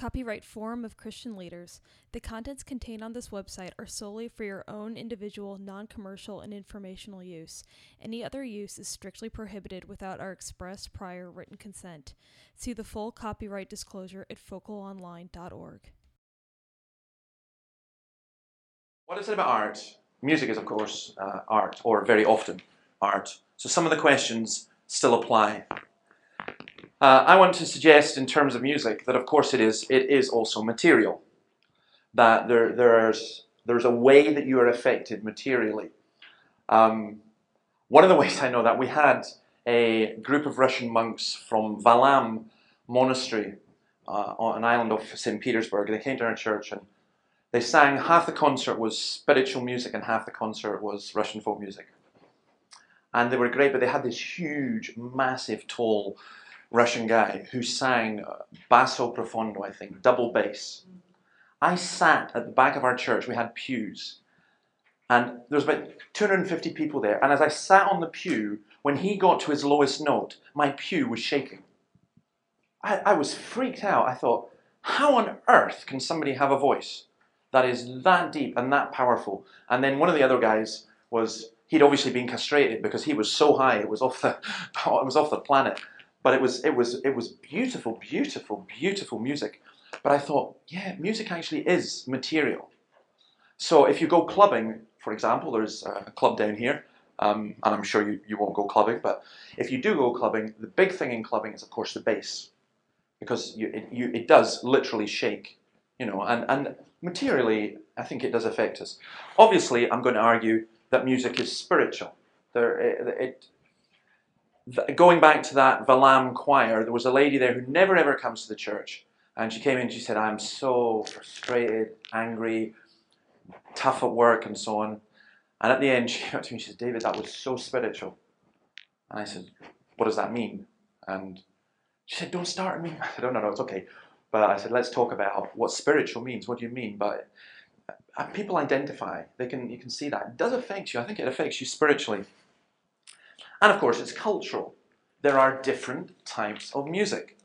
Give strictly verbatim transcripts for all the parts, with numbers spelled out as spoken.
Copyright Forum of Christian Leaders. The contents contained on this website are solely for your own individual, non-commercial, and informational use. Any other use is strictly prohibited without our express prior written consent. See the full copyright disclosure at focal online dot org. What is it about art? Music is, of course, uh, art, or very often art. So some of the questions still apply. Uh, I want to suggest, in terms of music, that of course it is. It is also material. That there, there's there's a way that you are affected materially. Um, one of the ways I know that, we had a group of Russian monks from Valam Monastery uh, on an island of Saint Petersburg. They came to our church and they sang. Half the concert was spiritual music and half the concert was Russian folk music. And they were great, but they had this huge, massive, tall Russian guy who sang basso profondo, I think, double bass. I sat at the back of our church. We had pews. And there was about two hundred fifty people there. And as I sat on the pew, when he got to his lowest note, my pew was shaking. I, I was freaked out. I thought, how on earth can somebody have a voice that is that deep and that powerful? And then one of the other guys was, he'd obviously been castrated because he was so high, it was off the, it was off the planet. But it was, it was, it was beautiful, beautiful, beautiful music. But I thought, yeah, music actually is material. So if you go clubbing, for example, there's a club down here, um, and I'm sure you, you won't go clubbing, but if you do go clubbing, the big thing in clubbing is, of course, the bass. Because you, it, you, it does literally shake, you know, and, and materially, I think it does affect us. Obviously, I'm going to argue that music is spiritual. There, it, it Going back to that Valam choir, there was a lady there who never ever comes to the church. And she came in and she said, I'm so frustrated, angry, tough at work and so on. And at the end she got to me and she said, David, that was so spiritual. And I said, what does that mean? And she said, don't start me. I said, no, no, no, it's okay. But I said, let's talk about what spiritual means. What do you mean? But people identify. They can, you can see that. It does affect you. I think it affects you spiritually. And of course, it's cultural. There are different types of music.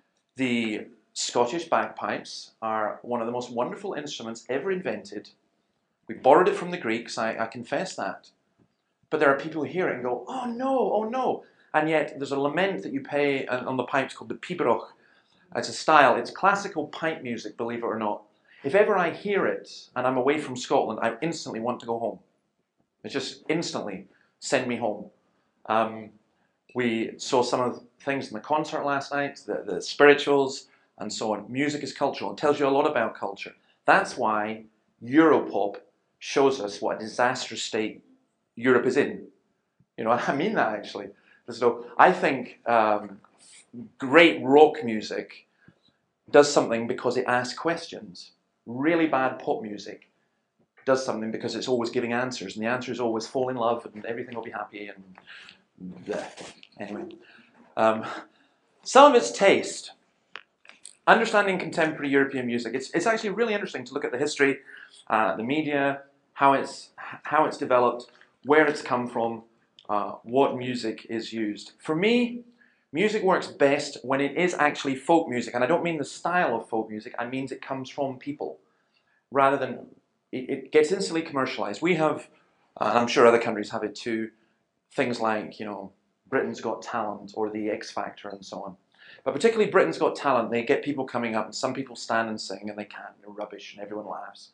The Scottish bagpipes are one of the most wonderful instruments ever invented. We borrowed it from the Greeks, I, I confess that. But there are people who hear it and go, oh no, oh no. And yet there's a lament that you pay on the pipes called the pibroch. It's a style, it's classical pipe music, believe it or not. If ever I hear it and I'm away from Scotland, I instantly want to go home. It just instantly send me home. Um, we saw some of the things in the concert last night, the, the spirituals and so on. Music is cultural. It tells you a lot about culture. That's why Europop shows us what a disastrous state Europe is in. You know, I mean that actually. So I think um, great rock music does something because it asks questions. Really bad pop music does something because it's always giving answers, and the answer is always fall in love and everything will be happy and bleh. Anyway. Um, some of its taste. Understanding contemporary European music. It's, it's actually really interesting to look at the history, uh, the media, how it's, how it's developed, where it's come from, uh, what music is used. For me, music works best when it is actually folk music. And I don't mean the style of folk music, I mean it comes from people. Rather than, it, it gets instantly commercialized. We have, uh, and I'm sure other countries have it too, things like, you know, Britain's Got Talent or the X Factor and so on. But particularly Britain's Got Talent, they get people coming up and some people stand and sing and they can't, they're rubbish and everyone laughs.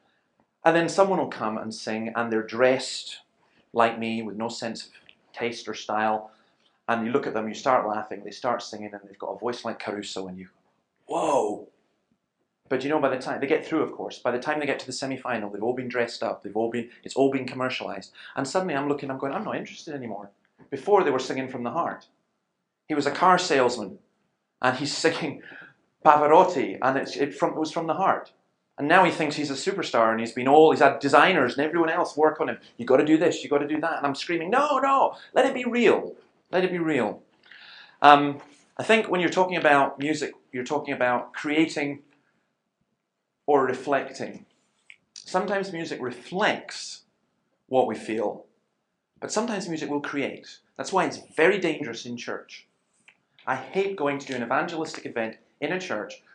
And then someone will come and sing and they're dressed like me with no sense of taste or style. And you look at them, you start laughing, they start singing and they've got a voice like Caruso and you, whoa. But you know, by the time, they get through of course, by the time they get to the semi-final, they've all been dressed up, they've all been, it's all been commercialized. And suddenly I'm looking, I'm going, I'm not interested anymore. Before they were singing from the heart. He was a car salesman and he's singing Pavarotti and it's, it, from, it was from the heart. And now he thinks he's a superstar and he's been all, he's had designers and everyone else work on him. You got to do this, you got to do that. And I'm screaming, no, no, let it be real. Let it be real. Um, I think when you're talking about music, you're talking about creating or reflecting. Sometimes music reflects what we feel, but sometimes music will create. That's why it's very dangerous in church. I hate going to do an evangelistic event in a church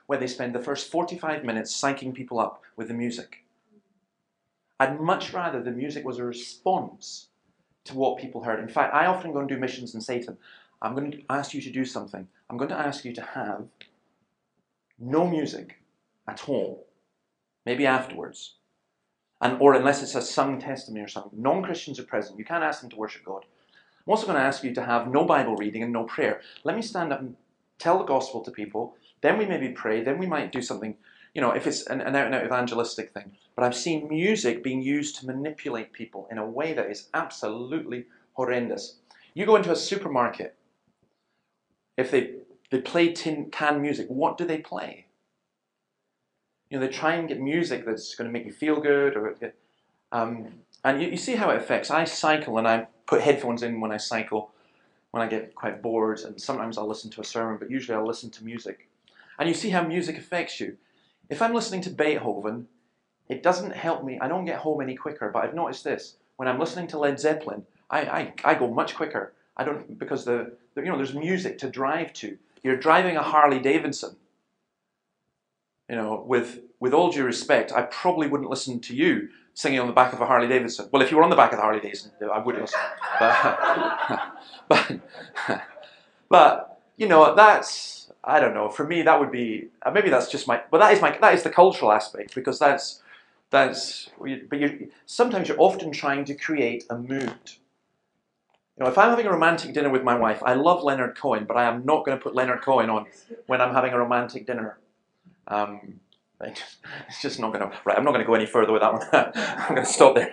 where they spend the first forty-five minutes psyching people up with the music. I'd much rather the music was a response to what people heard. In fact, I often go and do missions and say to them, I'm going to ask you to do something. I'm going to ask you to have no music at all, maybe afterwards, and or unless it's a sung testimony or something. Non-Christians are present. You can't ask them to worship God. I'm also going to ask you to have no Bible reading and no prayer. Let me stand up and tell the gospel to people. Then we maybe pray. Then we might do something, you know, if it's an, an out-and-out evangelistic thing. But I've seen music being used to manipulate people in a way that is absolutely horrendous. You go into a supermarket. If they, they play tin can music, what do they play? You know, they try and get music that's going to make you feel good. Or, um, and you, you see how it affects. I cycle and I put headphones in when I cycle, when I get quite bored. And sometimes I'll listen to a sermon, but usually I'll listen to music. And you see how music affects you. If I'm listening to Beethoven, it doesn't help me. I don't get home any quicker, but I've noticed this. When I'm listening to Led Zeppelin, I, I, I go much quicker. I don't, because the, the, you know, there's music to drive to. You're driving a Harley Davidson. You know, with, with all due respect, I probably wouldn't listen to you singing on the back of a Harley Davidson. Well, if you were on the back of the Harley Davidson, I would listen. But, but, but, you know, that's, I don't know, for me that would be, maybe that's just my, but that is my, that is the cultural aspect, because that's, that's, but you sometimes you're often trying to create a mood. You know, if I'm having a romantic dinner with my wife, I love Leonard Cohen, but I am not going to put Leonard Cohen on when I'm having a romantic dinner. Um, it's just not going to, right, I'm not going to go any further with that one. I'm going to stop there.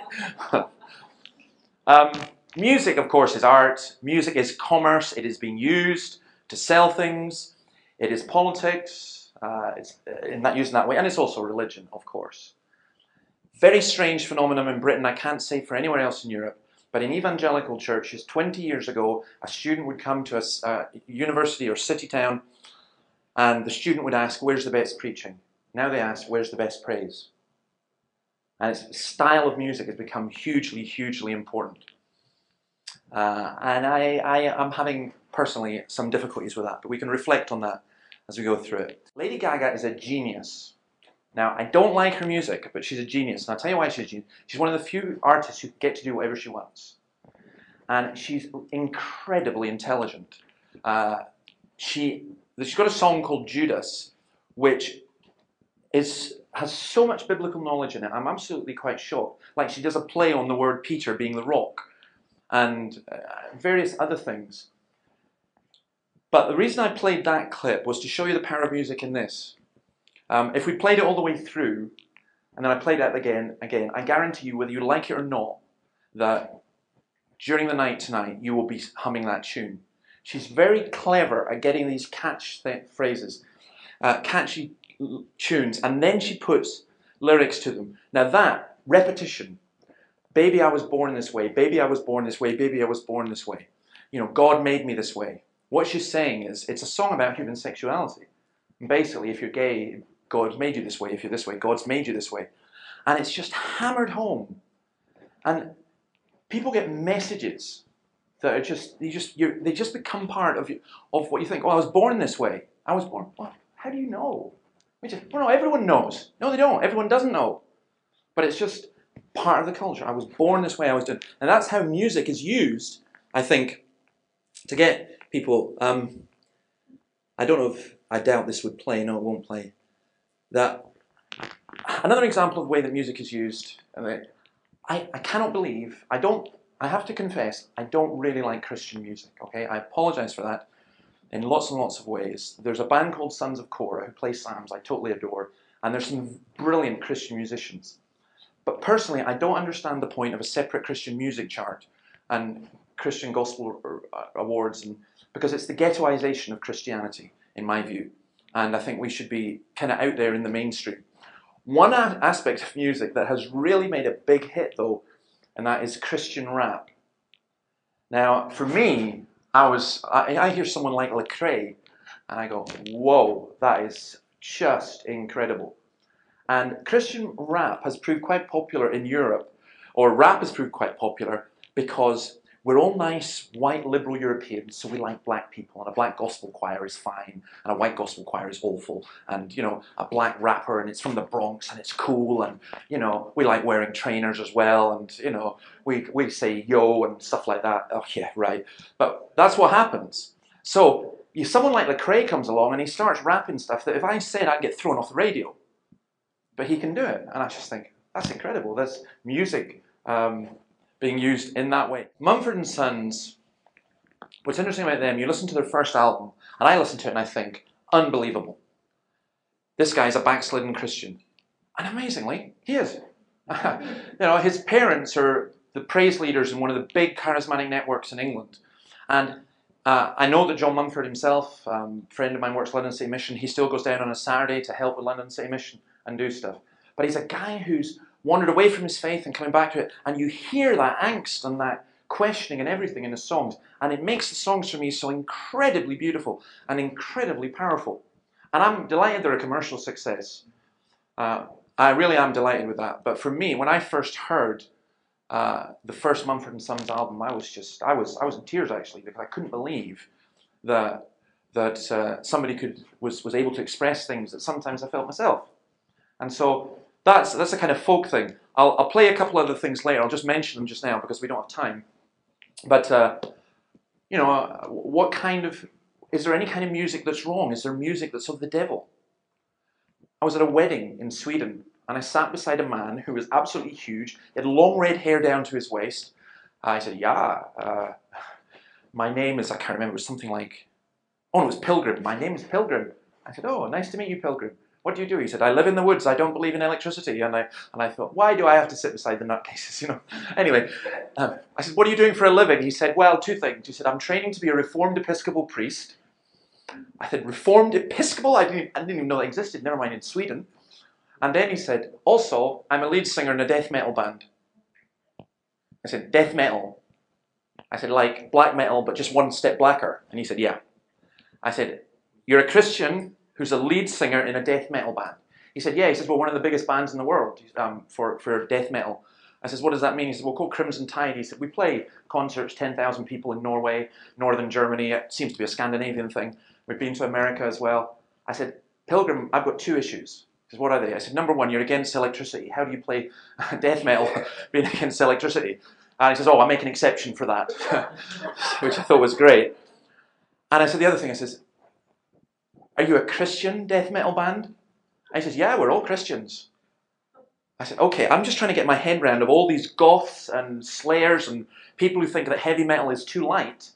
um, music, of course, is art. Music is commerce. It is being used to sell things. It is politics. Uh, it's in that, used in that way. And it's also religion, of course. Very strange phenomenon in Britain. I can't say for anywhere else in Europe. But in evangelical churches, twenty years ago, a student would come to a uh, university or city town, and the student would ask, where's the best preaching? Now they ask, where's the best praise? And its style of music has become hugely, hugely important. Uh, and I, I am having, personally, some difficulties with that, but we can reflect on that as we go through it. Lady Gaga is a genius. Now, I don't like her music, but she's a genius. And I'll tell you why she's a genius. She's one of the few artists who get to do whatever she wants. And she's incredibly intelligent. Uh, she, she's got a song called Judas, which is, has so much biblical knowledge in it. I'm absolutely quite shocked. Like, she does a play on the word Peter being the rock, and uh, various other things. But the reason I played that clip was to show you the power of music in this. Um, if we played it all the way through, and then I played it again, again, I guarantee you, whether you like it or not, that during the night tonight, you will be humming that tune. She's very clever at getting these catch th phrases, uh, catchy tunes, and then she puts lyrics to them. Now that, repetition, baby I was born this way, baby I was born this way, baby I was born this way. You know, God made me this way. What she's saying is, it's a song about human sexuality. And basically, if you're gay, God's made you this way. If you're this way, God's made you this way. And it's just hammered home. And people get messages that are just, they just, you're, they just become part of you, of what you think. Oh, I was born this way. I was born, what? How do you know? We just, well, no, everyone knows. No, they don't. Everyone doesn't know. But it's just part of the culture. I was born this way. I was doing, and that's how music is used, I think, to get people. Um, I don't know if, I doubt this would play. No, it won't play. That another example of the way that music is used. I, I cannot believe, I don't, I have to confess, I don't really like Christian music, okay? I apologize for that in lots and lots of ways. There's a band called Sons of Korah who play psalms I totally adore, and there's some brilliant Christian musicians. But personally, I don't understand the point of a separate Christian music chart and Christian gospel awards, and because it's the ghettoization of Christianity, in my view. And I think we should be kind of out there in the mainstream. One aspect of music that has really made a big hit, though, and that is Christian rap. Now, for me, I was I, I hear someone like Lecrae, and I go, whoa, that is just incredible. And Christian rap has proved quite popular in Europe, or rap has proved quite popular because we're all nice, white, liberal Europeans, so we like black people, and a black gospel choir is fine, and a white gospel choir is awful, and, you know, a black rapper, and it's from the Bronx, and it's cool, and, you know, we like wearing trainers as well, and, you know, we, we say yo and stuff like that. Oh, yeah, right. But that's what happens. So, you, someone like Lecrae comes along, and he starts rapping stuff that if I said, I'd get thrown off the radio. But he can do it, and I just think, that's incredible. There's music um, being used in that way. Mumford and Sons, what's interesting about them, you listen to their first album, and I listen to it and I think, unbelievable. This guy's a backslidden Christian. And amazingly, he is. You know, his parents are the praise leaders in one of the big charismatic networks in England. And uh, I know that John Mumford himself, um, a friend of mine, works at London City Mission. He still goes down on a Saturday to help with London City Mission and do stuff. But he's a guy who's wandered away from his faith and coming back to it, and you hear that angst and that questioning and everything in his songs, and it makes the songs for me so incredibly beautiful and incredibly powerful. And I'm delighted they're a commercial success. Uh, I really am delighted with that. But for me, when I first heard uh, the first Mumford and Sons album, I was just, I was, I was in tears actually, because I couldn't believe that that uh, somebody could was was able to express things that sometimes I felt myself. And so that's that's a kind of folk thing. I'll I'll play a couple other things later. I'll just mention them just now because we don't have time. But uh, you know, uh, what kind of is there any kind of music that's wrong? Is there music that's of the devil? I was at a wedding in Sweden, and I sat beside a man who was absolutely huge. He had long red hair down to his waist. I said, "Yeah, uh, my name is," I can't remember, it was something like, oh, no, it was Pilgrim. "My name is Pilgrim." I said, "Oh, nice to meet you, Pilgrim. What do you do?" He said, "I live in the woods. I don't believe in electricity." And I and I thought, why do I have to sit beside the nutcases? You know. Anyway, um, I said, "What are you doing for a living?" He said, "Well, two things." He said, "I'm training to be a Reformed Episcopal priest." I said, "Reformed Episcopal? I didn't, I didn't even know that existed. Never mind in Sweden." And then he said, "Also, I'm a lead singer in a death metal band." I said, "Death metal?" I said, "Like black metal, but just one step blacker." And he said, "Yeah." I said, "You're a Christian who's a lead singer in a death metal band?" He said, "Yeah." He says, "Well, one of the biggest bands in the world um, for, for death metal." I says, "What does that mean?" He said, "Well, called Crimson Tide." He said, "We play concerts, ten thousand people in Norway, northern Germany. It seems to be a Scandinavian thing. We've been to America as well." I said, "Pilgrim, I've got two issues." He says, "What are they?" I said, "Number one, you're against electricity. How do you play death metal being against electricity?" And he says, "Oh, I make an exception for that," which I thought was great. And I said, the other thing, I says, "Are you a Christian death metal band?" And he says, "Yeah, we're all Christians." I said, "Okay, I'm just trying to get my head round of all these goths and slayers and people who think that heavy metal is too light.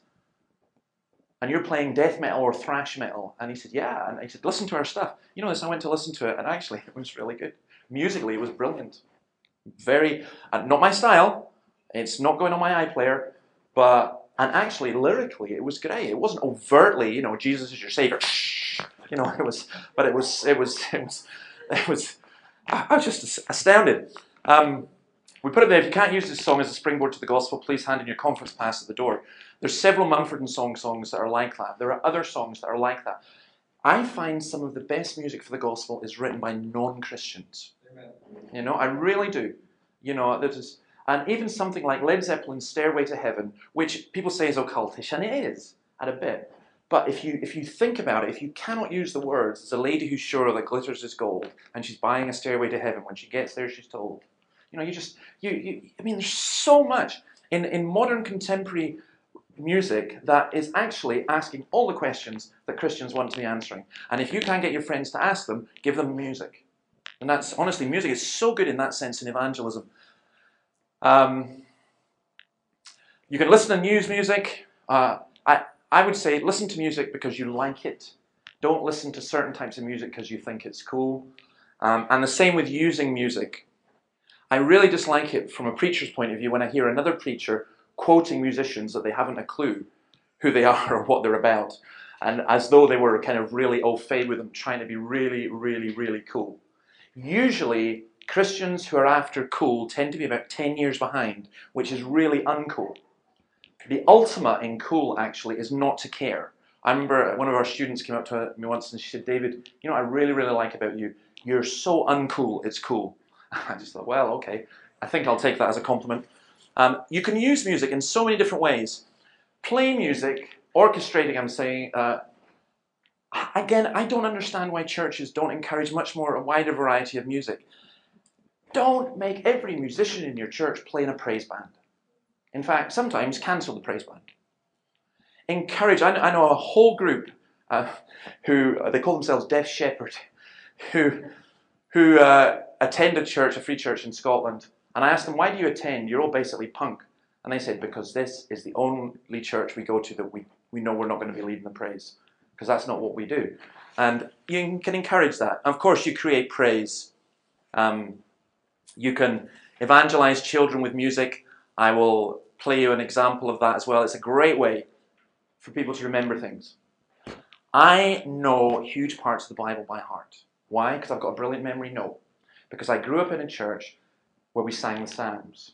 And you're playing death metal or thrash metal." And he said, "Yeah." And he said, "Listen to our stuff." You know this, I went to listen to it, and actually it was really good. Musically, it was brilliant. Very, uh, not my style. It's not going on my iPlayer, but, and actually lyrically, it was great. It wasn't overtly, you know, Jesus is your savior. You know, it was, but it was, it was, it was, it was, I was just astounded. Um, we put it there, if you can't use this song as a springboard to the gospel, please hand in your conference pass at the door. There's several Mumford and Sons songs that are like that. There are other songs that are like that. I find some of the best music for the gospel is written by non-Christians. Amen. You know, I really do. You know, there's, and even something like Led Zeppelin's Stairway to Heaven, which people say is occultish, and it is, at a bit. But if you if you think about it, if you cannot use the words, there's a lady who's sure that glitters is gold, and she's buying a stairway to heaven. When she gets there, she's told. You know, you just, you, you I mean, there's so much in, in modern contemporary music that is actually asking all the questions that Christians want to be answering. And if you can't get your friends to ask them, give them music. And that's, honestly, music is so good in that sense in evangelism. Um, you can listen to news music. Uh, I, I would say listen to music because you like it. Don't listen to certain types of music because you think it's cool. Um, and the same with using music. I really dislike it from a preacher's point of view when I hear another preacher quoting musicians that they haven't a clue who they are or what they're about. And as though they were kind of really au fait with them, trying to be really, really, really cool. Usually, Christians who are after cool tend to be about ten years behind, which is really uncool. The ultimate in cool, actually, is not to care. I remember one of our students came up to me once and she said, "David, you know what I really, really like about you? You're so uncool, it's cool." I just thought, well, okay, I think I'll take that as a compliment. Um, you can use music in so many different ways. Play music, orchestrating, I'm saying, uh, again, I don't understand why churches don't encourage much more, a wider variety of music. Don't make every musician in your church play in a praise band. In fact, sometimes cancel the praise band. Encourage, I know, I know a whole group uh, who, uh, they call themselves Deaf Shepherd, who, who uh, attend a church, a free church in Scotland. And I asked them, why do you attend? You're all basically punk. And they said, because this is the only church we go to that we, we know we're not going to be leading the praise. Because that's not what we do. And you can encourage that. Of course, you create praise. Um, you can evangelize children with music. I will play you an example of that as well. It's a great way for people to remember things. I know huge parts of the Bible by heart. Why? Because I've got a brilliant memory? No. Because I grew up in a church where we sang the Psalms.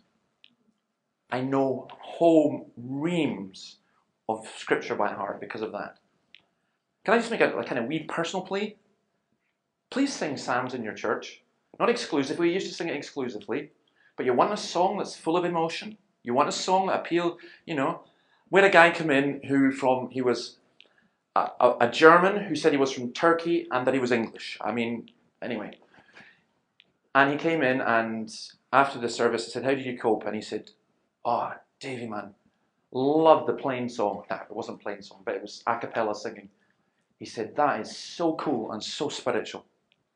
I know whole reams of scripture by heart because of that. Can I just make a, a kind of wee personal plea? Please sing Psalms in your church. Not exclusively, we used to sing it exclusively. But you want a song that's full of emotion? You want a song that appeal, you know. We had a guy come in who from, he was a, a, a German who said he was from Turkey and that he was English. I mean, anyway. And he came in and after the service I said, how did you cope? And he said, oh, Davy man, loved the plain song. No, it wasn't plain song, but it was a cappella singing. He said, that is so cool and so spiritual.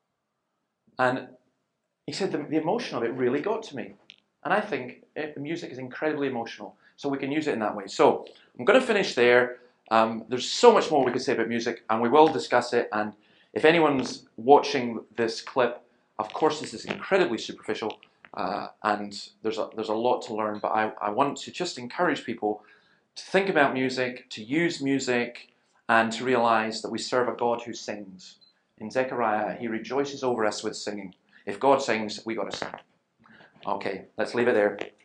And he said, the, the emotion of it really got to me. And I think it, the music is incredibly emotional, so we can use it in that way. So I'm going to finish there. Um, there's so much more we could say about music, and we will discuss it. And if anyone's watching this clip, of course this is incredibly superficial, uh, and there's a, there's a lot to learn, but I, I want to just encourage people to think about music, to use music, and to realize that we serve a God who sings. In Zechariah, he rejoices over us with singing. If God sings, we got to sing. Okay, let's leave it there.